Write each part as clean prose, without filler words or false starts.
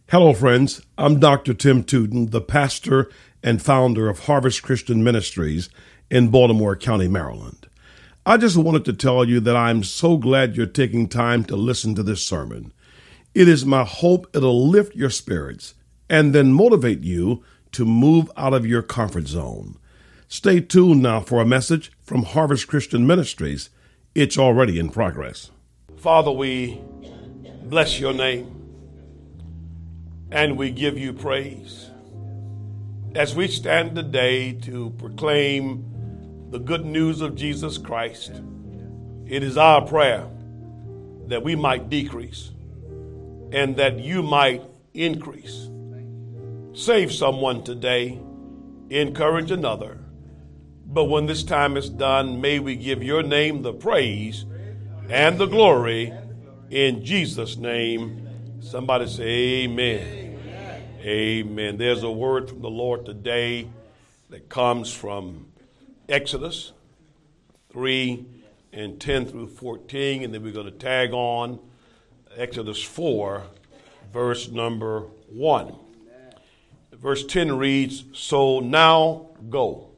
Hello, friends. I'm Dr. Tim Tootin, the pastor and founder of Harvest Christian Ministries in Baltimore County, Maryland. I just wanted to tell you that I'm so glad you're taking time to listen to this sermon. It is my hope it'll lift your spirits and then motivate you to move out of your comfort zone. Stay tuned now for a message from Harvest Christian Ministries. It's already in progress. Father, we bless your name. And we give you praise as we stand today to proclaim the good news of Jesus Christ. It is our prayer that we might decrease and that you might increase. Save someone today, encourage another. But when this time is done, may we give your name the praise and the glory in Jesus' name. Somebody say amen. Amen. There's a word from the Lord today that comes from Exodus 3 and 10 through 14, and then we're going to tag on Exodus 4, verse number 1. Verse 10 reads, "So now go.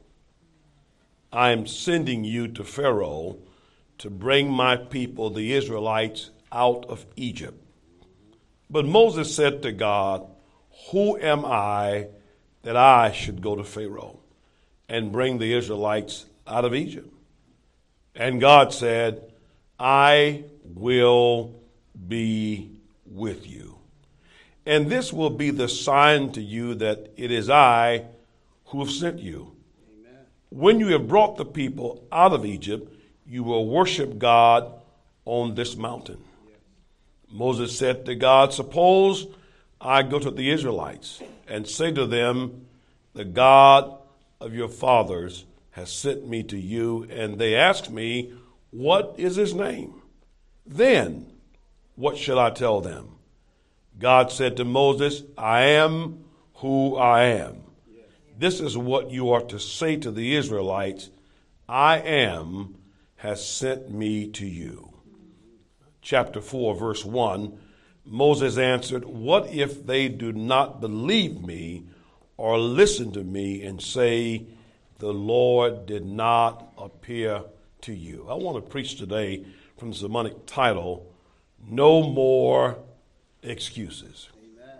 I am sending you to Pharaoh to bring my people, the Israelites, out of Egypt." But Moses said to God, "Who am I that I should go to Pharaoh and bring the Israelites out of Egypt?" And God said, "I will be with you. And this will be the sign to you that it is I who have sent you. Amen. When you have brought the people out of Egypt, you will worship God on this mountain." Moses said to God, "Suppose I go to the Israelites and say to them, 'The God of your fathers has sent me to you,' and they ask me, 'What is his name?' Then what shall I tell them?" God said to Moses, "I am who I am. This is what you are to say to the Israelites, 'I am has sent me to you.'" Chapter 4, verse 1, Moses answered, "What if they do not believe me or listen to me and say, 'The Lord did not appear to you'?" I want to preach today from the sermonic title, "No More Excuses." Amen.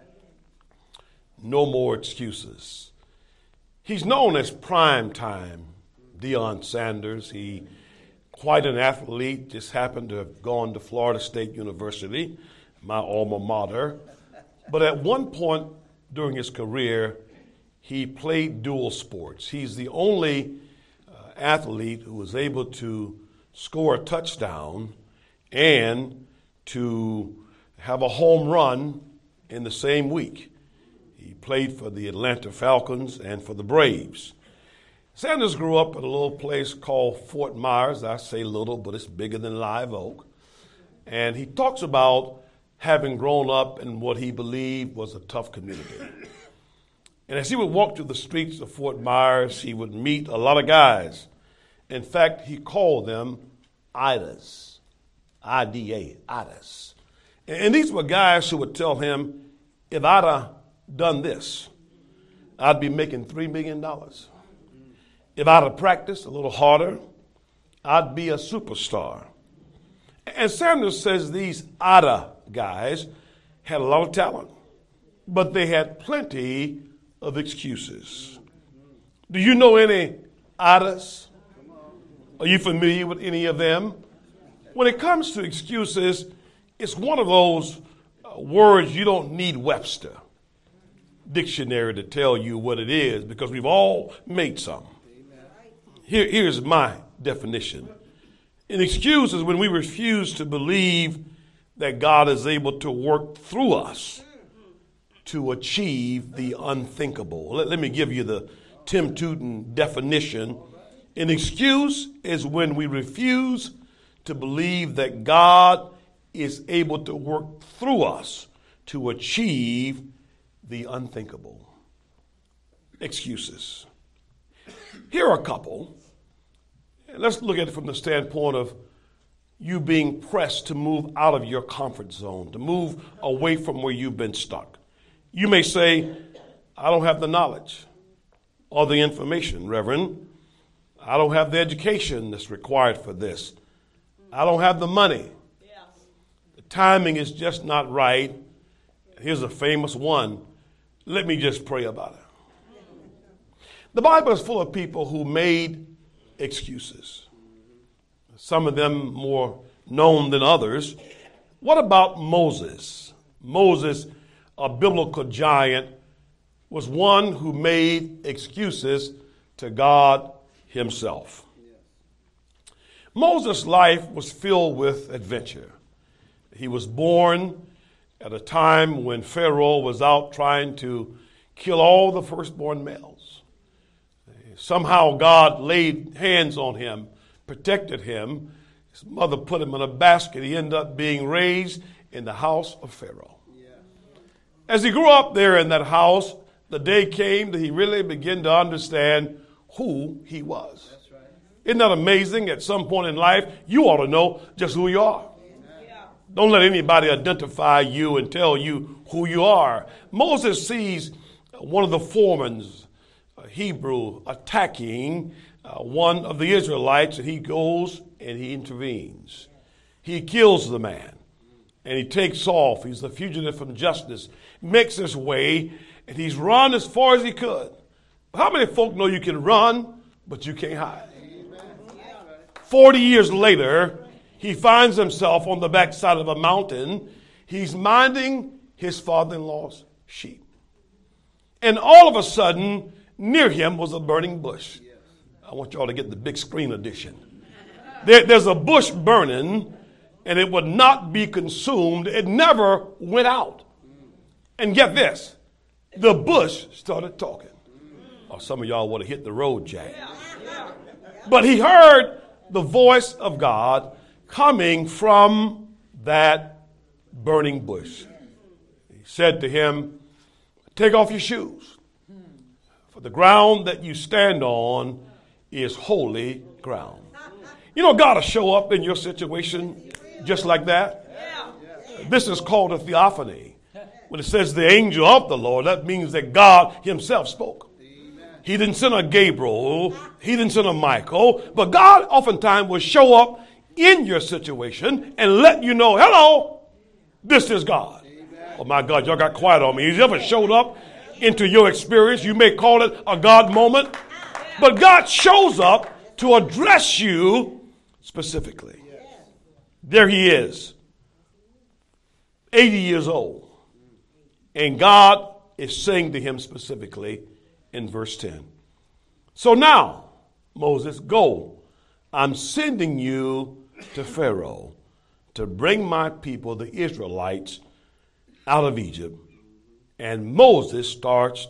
No more excuses. He's known as Prime Time Deion Sanders. He quite an athlete, just happened to have gone to Florida State University, my alma mater. But at one point during his career, he played dual sports. He's the only athlete who was able to score a touchdown and to have a home run in the same week. He played for the Atlanta Falcons and for the Braves. Sanders grew up at a little place called Fort Myers. I say little, but it's bigger than Live Oak. And he talks about having grown up in what he believed was a tough community. And as he would walk through the streets of Fort Myers, he would meet a lot of guys. In fact, he called them Idas, I-D-A, Idas. And these were guys who would tell him, "If I'd have done this, I'd be making $3 million. If I'd have practiced a little harder, I'd be a superstar." And Sanders says these Ada guys had a lot of talent, but they had plenty of excuses. Do you know any Adas? Are you familiar with any of them? When it comes to excuses, it's one of those words you don't need Webster dictionary to tell you what it is, because we've all made some. Here's my definition. An excuse is when we refuse to believe that God is able to work through us to achieve the unthinkable. Let me give you the Tim Tootin definition. An excuse is when we refuse to believe that God is able to work through us to achieve the unthinkable. Excuses. Here are a couple. Let's look at it from the standpoint of you being pressed to move out of your comfort zone, to move away from where you've been stuck. You may say, I don't have the knowledge or the information, Reverend. I don't have the education that's required for this. I don't have the money. The timing is just not right. Here's a famous one. Let me just pray about it. The Bible is full of people who made excuses. Some of them more known than others. What about Moses? Moses, a biblical giant, was one who made excuses to God himself. Moses' life was filled with adventure. He was born at a time when Pharaoh was out trying to kill all the firstborn males. Somehow God laid hands on him, protected him. His mother put him in a basket. He ended up being raised in the house of Pharaoh. As he grew up there in that house, the day came that he really began to understand who he was. That's right. Isn't that amazing? At some point in life, you ought to know just who you are. Yeah. Don't let anybody identify you and tell you who you are. Moses sees one of the foremen, a Hebrew, attacking one of the Israelites, and he goes and he intervenes. He kills the man, and he takes off. He's a fugitive from justice, makes his way, and he's run as far as he could. How many folk know you can run, but you can't hide? 40 years later, he finds himself on the backside of a mountain. He's minding his father-in-law's sheep. And all of a sudden, near him was a burning bush. I want y'all to get the big screen edition. There's a bush burning, and it would not be consumed. It never went out. And get this, the bush started talking. Oh, some of y'all would have hit the road, Jack. But he heard the voice of God coming from that burning bush. He said to him, take off your shoes, for the ground that you stand on is holy ground. You know, God will show up in your situation just like that. This is called a theophany. When it says the angel of the Lord, that means that God himself spoke. He didn't send a Gabriel. He didn't send a Michael. But God oftentimes will show up in your situation and let you know, hello, this is God. Oh, my God, y'all got quiet on me. He's ever showed up into your experience. You may call it a God moment. But God shows up to address you specifically. There he is, 80 years old. And God is saying to him specifically in verse 10. So now, Moses, go. I'm sending you to Pharaoh to bring my people, the Israelites, out of Egypt. And Moses starts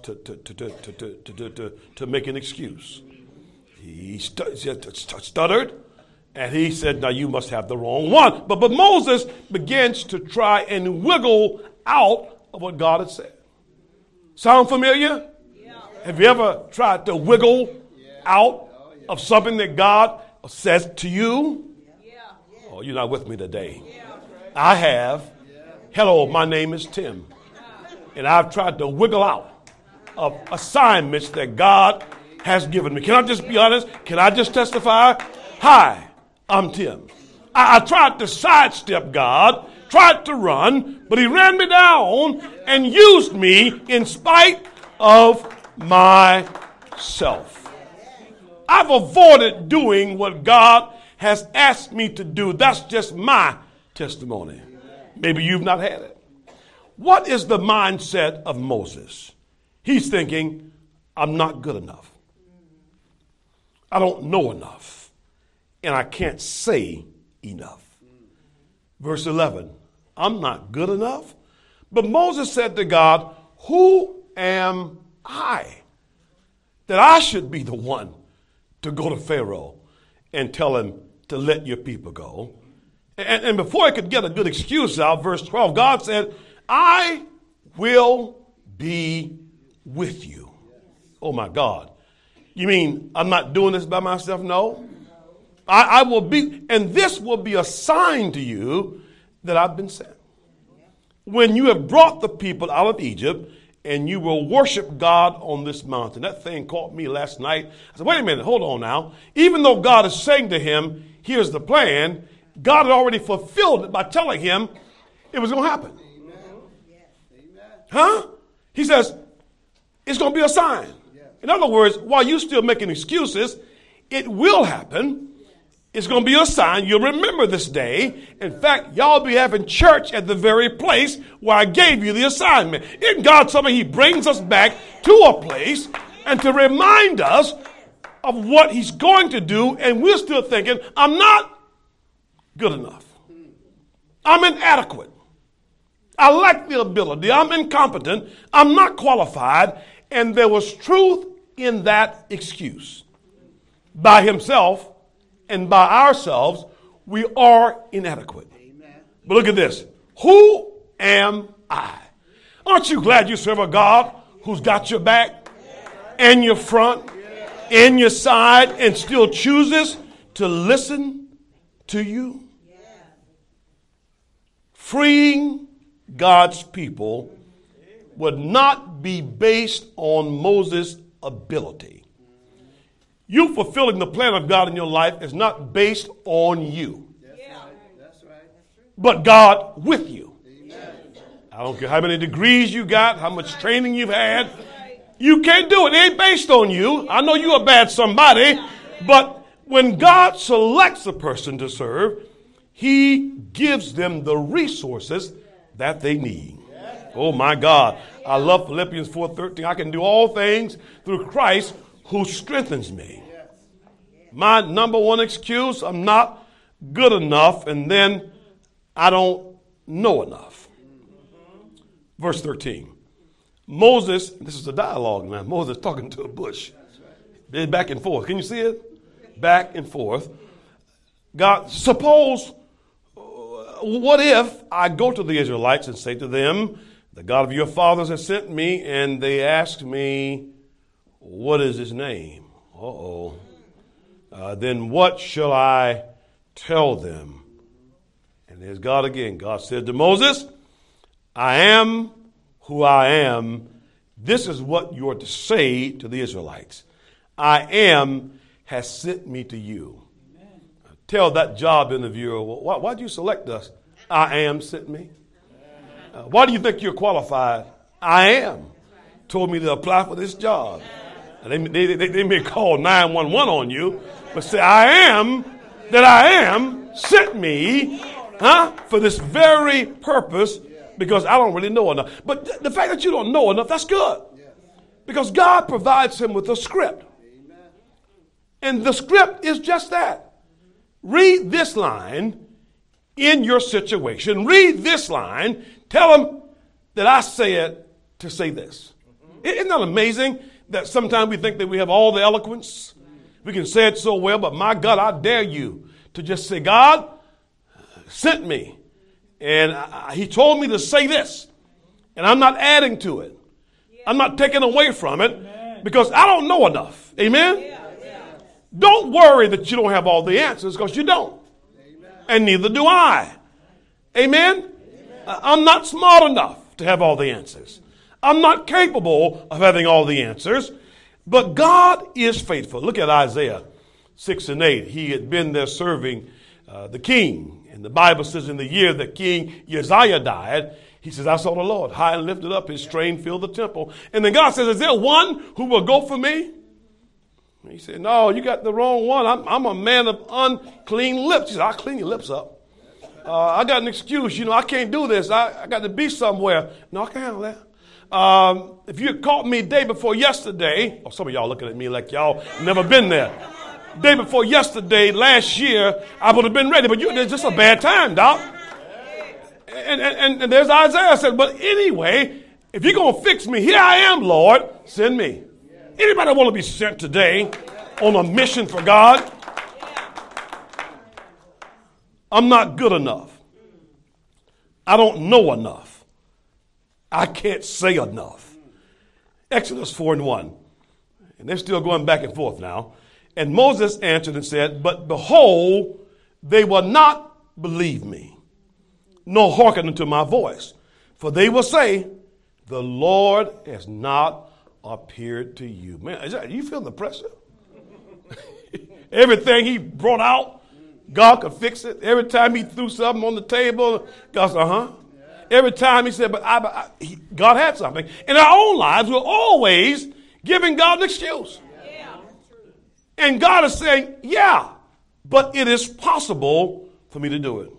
to make an excuse. He stuttered, and he said, now you must have the wrong one. But Moses begins to try and wiggle out of what God had said. Sound familiar? Yeah. Have you ever tried to wiggle out of something that God says to you? Yeah. Oh, you're not with me today. Yeah. I have. Hello, my name is Tim. And I've tried to wiggle out of assignments that God has given me. Can I just be honest? Can I just testify? Hi, I'm Tim. I tried to sidestep God, tried to run, but he ran me down and used me in spite of myself. I've avoided doing what God has asked me to do. That's just my testimony. Maybe you've not had it. What is the mindset of Moses? He's thinking, I'm not good enough. I don't know enough. And I can't say enough. Verse 11, I'm not good enough. But Moses said to God, who am I that I should be the one to go to Pharaoh and tell him to let your people go? And before he could get a good excuse out, verse 12, God said, I will be with you. Oh my God. You mean I'm not doing this by myself? No. I will be, and this will be a sign to you that I've been sent. When you have brought the people out of Egypt and you will worship God on this mountain. That thing caught me last night. I said, wait a minute, hold on now. Even though God is saying to him, here's the plan, God had already fulfilled it by telling him it was going to happen. Huh? He says, it's going to be a sign. In other words, while you're still making excuses, it will happen. It's going to be a sign. You'll remember this day. In fact, y'all be having church at the very place where I gave you the assignment. Isn't God something? He brings us back to a place and to remind us of what he's going to do. And we're still thinking, I'm not good enough. I'm inadequate. I lack the ability. I'm incompetent. I'm not qualified. And there was truth in that excuse. By himself and by ourselves, we are inadequate. Amen. But look at this. Who am I? Aren't you glad you serve a God who's got your back and your front and your side and still chooses to listen to you? Freeing God's people would not be based on Moses' ability. You fulfilling the plan of God in your life is not based on you. That's right. But God with you. Amen. I don't care how many degrees you got, how much training you've had. You can't do it. It ain't based on you. I know you're a bad somebody, but when God selects a person to serve, he gives them the resources that they need. Oh my God. I love Philippians 4:13. I can do all things through Christ who strengthens me. My number one excuse, I'm not good enough, and then I don't know enough. Verse 13. Moses, this is a dialogue now. Moses talking to a bush. They're back and forth. Can you see it? Back and forth. God, suppose, what if I go to the Israelites and say to them, the God of your fathers has sent me, and they ask me, what is his name? Then what shall I tell them? And there's God again. God said to Moses, I am who I am. This is what you are to say to the Israelites. I am has sent me to you. Amen. Tell that job interviewer, why'd you select us? I am sent me. Why do you think you're qualified? I am. Told me to apply for this job. They may call 911 on you, but say, I am that I am sent me for this very purpose, because I don't really know enough. But the fact that you don't know enough, that's good. Because God provides him with a script. And the script is just that. Read this line in your situation. Read this line. Tell him that I said to say this. Isn't that amazing that sometimes we think that we have all the eloquence? We can say it so well, but my God, I dare you to just say, God sent me. And he told me to say this. And I'm not adding to it. I'm not taking away from it because I don't know enough. Amen? Don't worry that you don't have all the answers, because you don't. And neither do I. Amen? I'm not smart enough to have all the answers. I'm not capable of having all the answers. But God is faithful. Look at Isaiah 6 and 8. He had been there serving the king. And the Bible says in the year that King Uzziah died, he says, I saw the Lord high and lifted up. His train filled the temple. And then God says, is there one who will go for me? He said, no, you got the wrong one. I'm a man of unclean lips. He said, I'll clean your lips up. I got an excuse. I can't do this. I got to be somewhere. No, I can't handle that. If you had caught me day before yesterday, some of y'all looking at me like y'all never been there. Day before yesterday, last year, I would have been ready. But it's just a bad time, Doc. And there's Isaiah said, but anyway, if you're going to fix me, here I am, Lord, send me. Anybody want to be sent today on a mission for God? I'm not good enough. I don't know enough. I can't say enough. Exodus 4:1. And they're still going back and forth now. And Moses answered and said, but behold, they will not believe me, nor hearken unto my voice. For they will say, the Lord has not appeared to you. Man, you feel the pressure? Everything he brought out, God could fix it. Every time he threw something on the table, God said, Every time he said, God had something. In our own lives, we're always giving God an excuse. And God is saying, yeah, but it is possible for me to do it.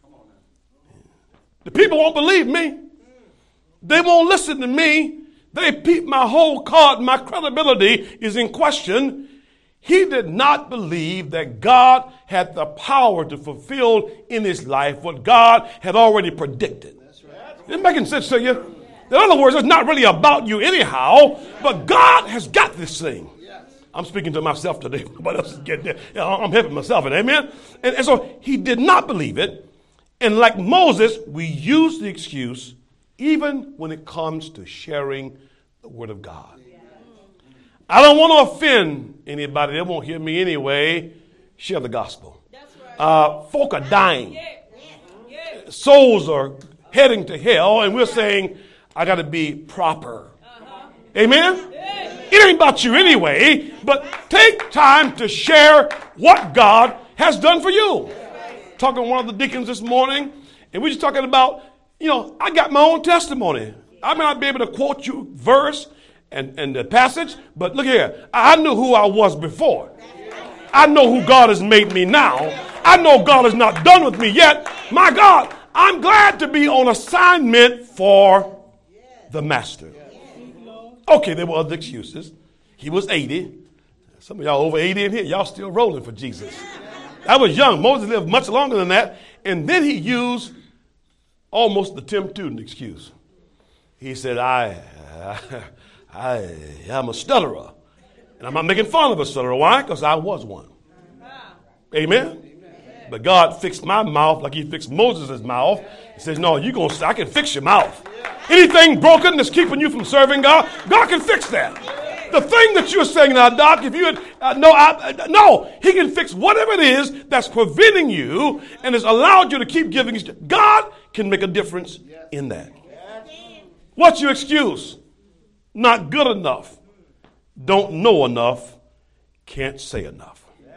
The people won't believe me. They won't listen to me. My whole card, my credibility is in question. He did not believe that God had the power to fulfill in his life what God had already predicted. Is it making sense to you? In other words, it's not really about you anyhow, but God has got this thing. I'm speaking to myself today. Nobody else is getting there. I'm helping myself, amen? And so he did not believe it. And like Moses, we use the excuse even when it comes to sharing the word of God. I don't want to offend anybody. They won't hear me anyway. Share the gospel. Folk are dying. Souls are heading to hell, and we're saying, I got to be proper. Amen? It ain't about you anyway, but take time to share what God has done for you. Talking to one of the deacons this morning, and we're just talking about, I got my own testimony. I may not be able to quote you verse and the passage, but look here. I knew who I was before. I know who God has made me now. I know God is not done with me yet. My God, I'm glad to be on assignment for the master. Okay, there were other excuses. He was 80. Some of y'all over 80 in here. Y'all still rolling for Jesus. I was young. Moses lived much longer than that. And then he used almost the Tim Tuden excuse. He said, I am a stutterer. And I'm not making fun of a stutterer. Why? Because I was one. Amen? But God fixed my mouth like he fixed Moses' mouth. He says, no, I can fix your mouth. Anything broken that's keeping you from serving God, God can fix that. The thing that you're saying now, Doc, if you had, no, he can fix whatever it is that's preventing you and has allowed you to keep giving. God can make a difference in that. What's your excuse? Not good enough. Don't know enough. Can't say enough.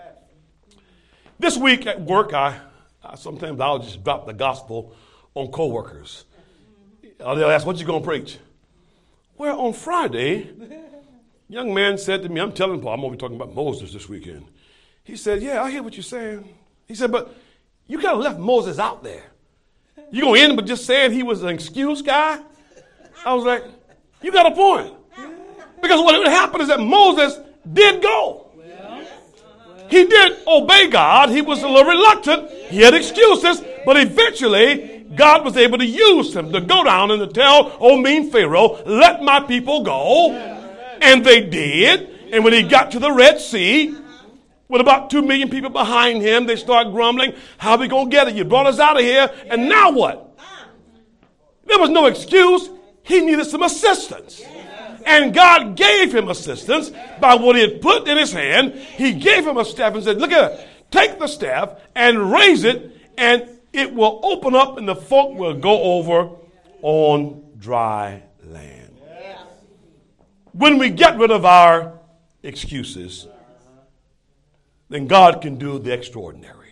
This week at work, sometimes I'll just drop the gospel on coworkers. They'll ask, what you going to preach? Well, on Friday, young man said to me, I'm telling Paul, I'm going to be talking about Moses this weekend. He said, yeah, I hear what you're saying. He said, but you kind of left Moses out there. You going to end with just saying he was an excuse guy? I was like, you got a point. Because what happened is that Moses did go. He did obey God. He was a little reluctant. He had excuses, but eventually God was able to use him to go down and to tell old mean Pharaoh, let my people go. And they did. And when he got to the Red Sea, with about 2 million people behind him, they start grumbling, how are we going to get it? You brought us out of here. And now what? There was no excuse. He needed some assistance. And God gave him assistance by what he had put in his hand. He gave him a staff and said, look at it. Take the staff and raise it, and it will open up and the folk will go over on dry land. When we get rid of our excuses, then God can do the extraordinary.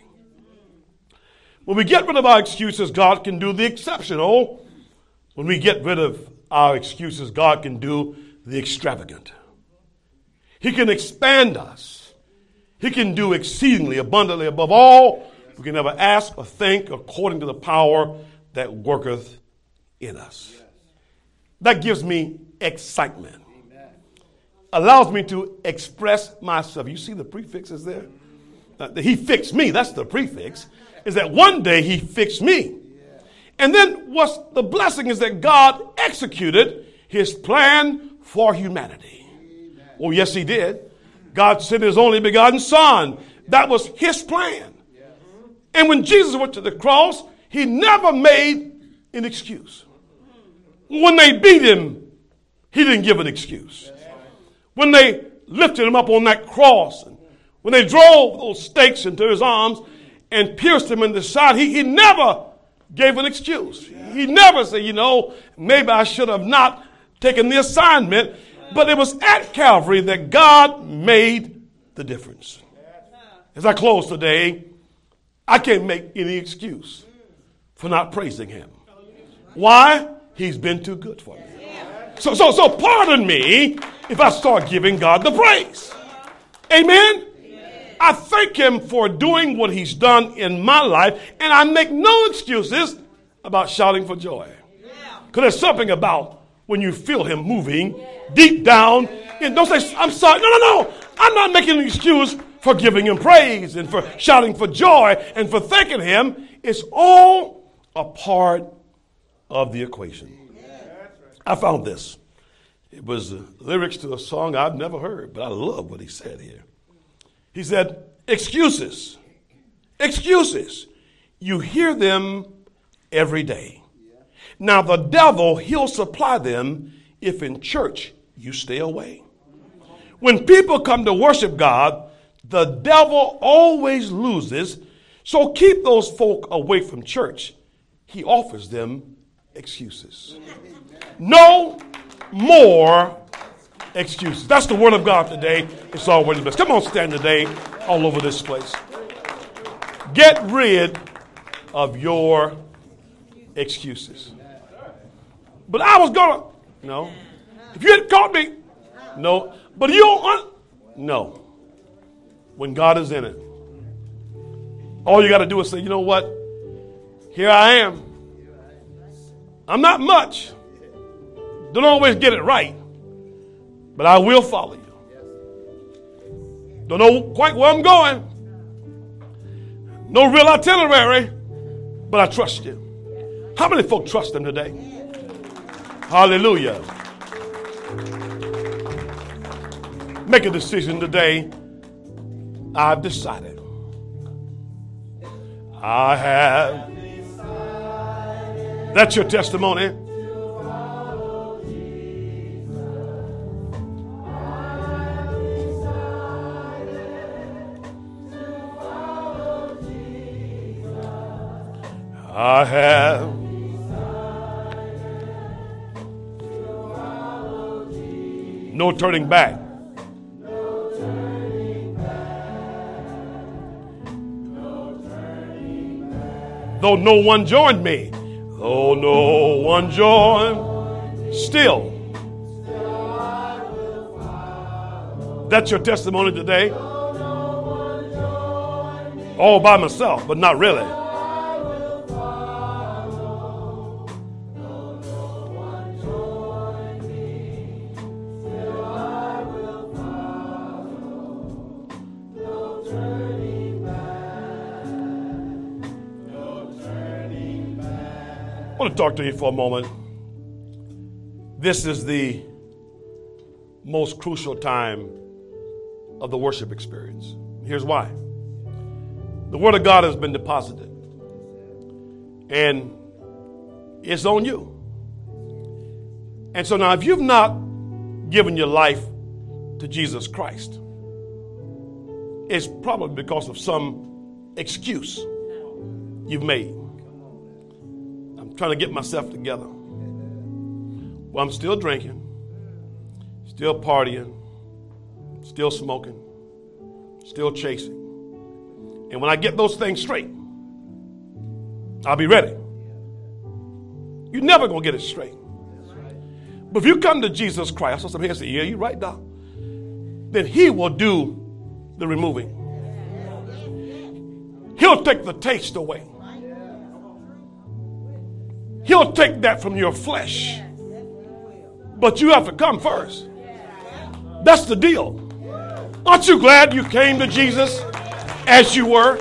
When we get rid of our excuses, God can do the exceptional. When we get rid of our excuses, God can do the extravagant. He can expand us. He can do exceedingly abundantly above all we can ever ask or think, according to the power that worketh in us. That gives me excitement. Allows me to express myself. You see the prefixes there? He fixed me. That's the prefix. Is that one day he fixed me. And then what's the blessing is that God executed his plan for humanity. Oh, yes, he did. God sent his only begotten son. That was his plan. And when Jesus went to the cross, he never made an excuse. When they beat him, he didn't give an excuse. When they lifted him up on that cross, and when they drove those stakes into his arms and pierced him in the side, he never gave an excuse. He never said, maybe I should have not taking the assignment, but it was at Calvary that God made the difference. As I close today, I can't make any excuse for not praising him. Why? He's been too good for me. So pardon me if I start giving God the praise. Amen? I thank him for doing what he's done in my life, and I make no excuses about shouting for joy. Because there's something about when you feel him moving deep down, and don't say, I'm sorry. No. I'm not making an excuse for giving him praise and for shouting for joy and for thanking him. It's all a part of the equation. I found this. It was lyrics to a song I've never heard, but I love what he said here. He said, excuses. You hear them every day. Now the devil, he'll supply them if in church you stay away. When people come to worship God, the devil always loses. So keep those folk away from church. He offers them excuses. No more excuses. That's the word of God today. It's already the best. Come on, stand today all over this place. Get rid of your excuses. But I was going to, no. If you had caught me, no. But you don't, no. When God is in it, all you got to do is say, you know what? Here I am. I'm not much. Don't always get it right. But I will follow you. Don't know quite where I'm going. No real itinerary, but I trust you. How many folk trust him today? Hallelujah. Make a decision today. I've decided. I have. That's your testimony. I have no turning back. Though no one joined me, though no one joined, still. That's your testimony today. All by myself, but not really. I want to talk to you for a moment. This is the most crucial time of the worship experience. Here's why. The Word of God has been deposited, and it's on you. And so now, if you've not given your life to Jesus Christ, it's probably because of some excuse you've made. Trying to get myself together. Well, I'm still drinking, still partying, still smoking, still chasing. And when I get those things straight, I'll be ready. You're never going to get it straight. But if you come to Jesus Christ, I saw some here say, yeah, you're right, Doc. Then he will do the removing. He'll take the taste away. He'll take that from your flesh. But you have to come first. That's the deal. Aren't you glad you came to Jesus as you were?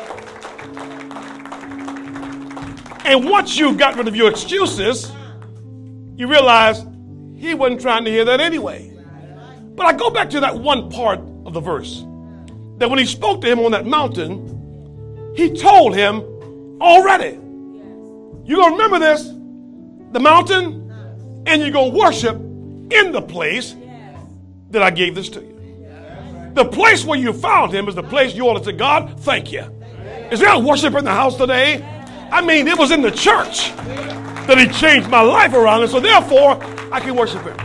And once you got rid of your excuses, you realize he wasn't trying to hear that anyway. But I go back to that one part of the verse. That when he spoke to him on that mountain, he told him already. You're going to remember this, the mountain, and you're going to worship in the place that I gave this to you. The place where you found him is the place you ought to say, God, thank you. Is there a worship in the house today? I mean, it was in the church that he changed my life around, and so therefore I can worship him.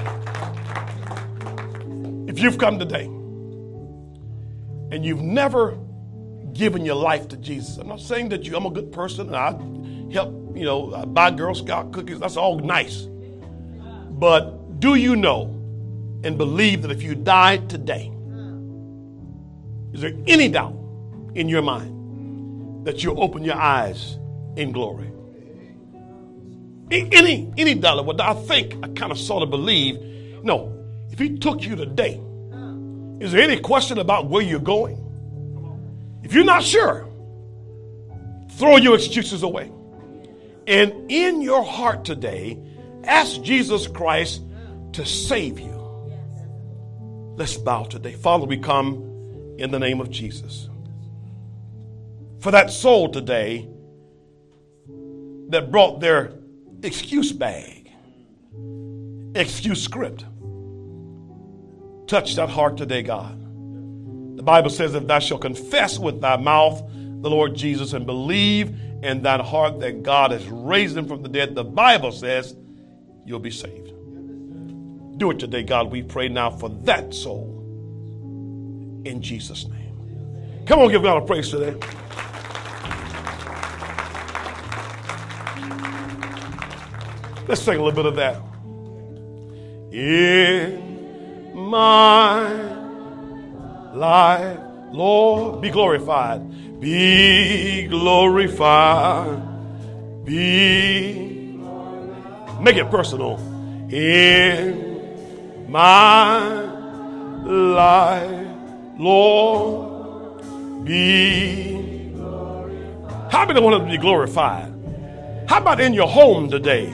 If you've come today and you've never given your life to Jesus, I'm not saying that I'm a good person and I help, I buy Girl Scout cookies. That's all nice. But do you know and believe that if you died today, is there any doubt in your mind that you'll open your eyes in glory? Any doubt of what I think, I kind of sort of believe. No, if he took you today, is there any question about where you're going? If you're not sure, throw your excuses away. And in your heart today, ask Jesus Christ to save you. Let's bow today. Father, we come in the name of Jesus. For that soul today that brought their excuse bag, excuse script, touch that heart today, God. The Bible says, if thou shalt confess with thy mouth the Lord Jesus and believe in thine heart that God has raised him from the dead, the Bible says you'll be saved. Do it today, God. We pray now for that soul in Jesus' name. Come on, give God a praise today. Let's sing a little bit of that. In my life, Lord, be glorified. Be glorified. Make it personal. In my life, Lord, be glorified. How many want to be glorified? How about in your home today?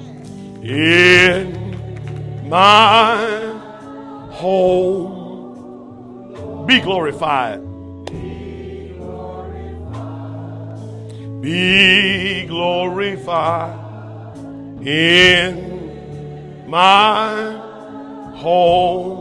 In my home, be glorified. Be glorified in my home.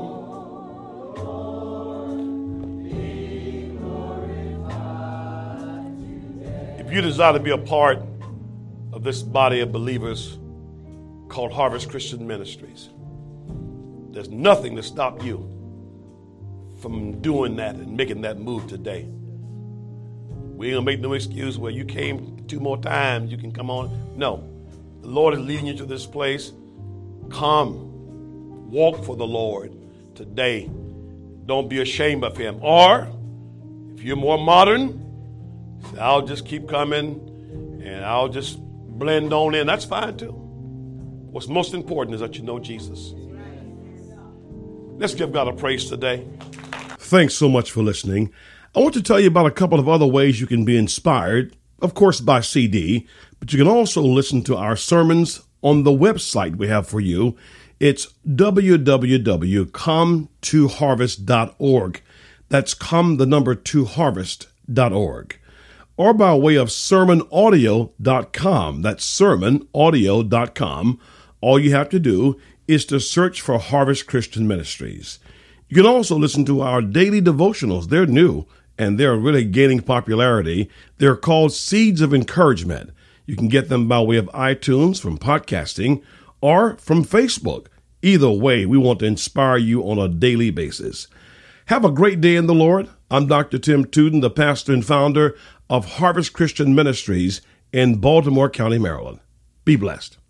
If you desire to be a part of this body of believers called Harvest Christian Ministries, there's nothing to stop you from doing that and making that move today. We ain't gonna make no excuse where you came 2 more times, you can come on. No, the Lord is leading you to this place. Come, walk for the Lord today. Don't be ashamed of him. Or, if you're more modern, say, I'll just keep coming and I'll just blend on in. That's fine too. What's most important is that you know Jesus. Let's give God a praise today. Thanks so much for listening. I want to tell you about a couple of other ways you can be inspired, of course by CD, but you can also listen to our sermons on the website we have for you. It's www.come2harvest.org. That's come2harvest.org. Or by way of sermonaudio.com. That's sermonaudio.com. All you have to do is to search for Harvest Christian Ministries. You can also listen to our daily devotionals. They're new and they're really gaining popularity. They're called Seeds of Encouragement. You can get them by way of iTunes, from podcasting, or from Facebook. Either way, we want to inspire you on a daily basis. Have a great day in the Lord. I'm Dr. Tim Tuden, the pastor and founder of Harvest Christian Ministries in Baltimore County, Maryland. Be blessed.